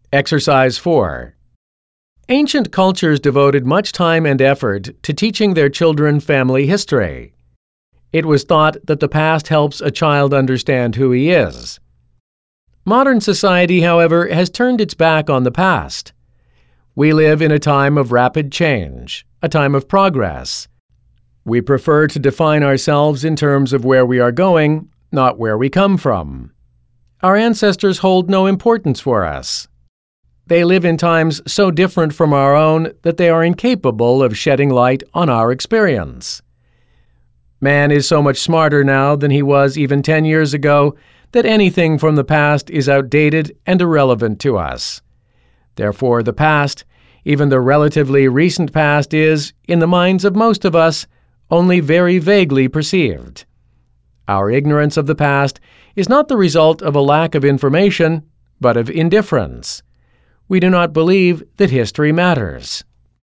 Exercise 4. Ancient cultures devoted much time and effort to teaching their children family history. It was thought that the past helps a child understand who he is. Modern society, however, has turned its back on the past. We live in a time of rapid change, a time of progress. We prefer to define ourselves in terms of where we are going, not where we come from. Our ancestors hold no importance for us. They live in times so different from our own that they are incapable of shedding light on our experience. Man is so much smarter now than he was even 10 years ago that anything from the past is outdated and irrelevant to us. Therefore, the past, even the relatively recent past, is, in the minds of most of us, only very vaguely perceived. Our ignorance of the past is not the result of a lack of information, but of indifference. We do not believe that history matters.